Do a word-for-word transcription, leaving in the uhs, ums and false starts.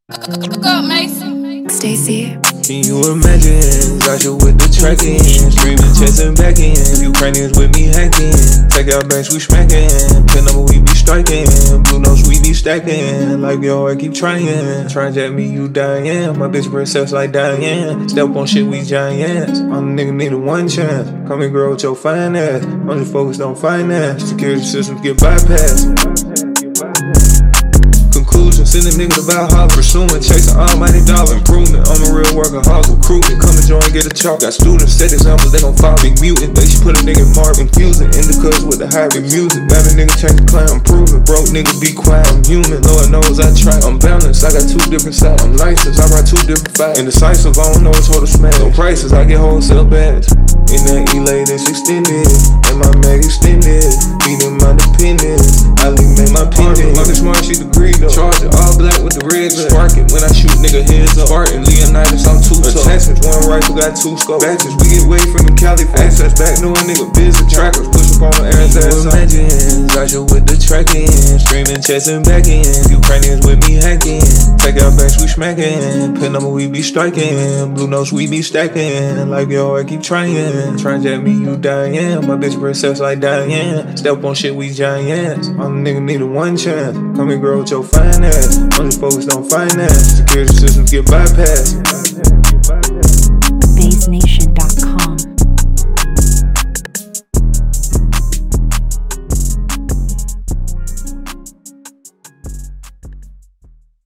Go, Mason. Stacy. Can you imagine? Zasha with the tracking, streaming, chasing back in. Ukrainians with me hacking. Take out banks, we smacking. Pin number, we be striking. Blue notes, we be stacking. Like yo, I keep trying. Trying to at me, you dying. My bitch princess like Diane. Step on shit, we giants. I'm the nigga need a one chance. Come and grow with your fine ass. I'm just focused on finance. Security systems get bypassed. Conclusion, send a nigga to Valhalla. Pursuing, chasing almighty dollar. Improvement, I'm a real workaholic. Recruitment, come and join, get a chalk. Got students, set examples, they gon' follow. Big mutant, they should put a nigga in Marvin. Confusing, indicas with the hybrid music. Bad a nigga change the clown, prove it. Broke nigga, be quiet, I'm human. Lord knows I try. I'm balanced, I got two different sides. I'm licensed, I ride two different fights. Indecisive, I don't know what's hold to smash. No prices, I get wholesale bags. In that E-late, it's extended. And my mag extended. Beating my dependence. I leave make my pendant. Fucking smart, she degree though. Charge it all black with the red. Spark it when I shoot nigga heads up. Spartan, Leonidas, I'm two tough. Attachments, one rifle, got two scopes. Batches, we get away from the Cali. Access back, knowing nigga busy. Trackers, push up on the ass ass. Imagine, Zasha with the tracking. Streaming, chasing back in. Ukrainians with me hacking. Take out banks, we smacking. Pin number, we be striking. Blue notes, we be stacking. Like yo, I keep trying. Trying to at me, you dying. My bitch princess like Diane. Step on shit, we giants. I'm the nigga need a one chance. Come and grow with your fine ass. I'm just focused on finance. Security systems get bypassed.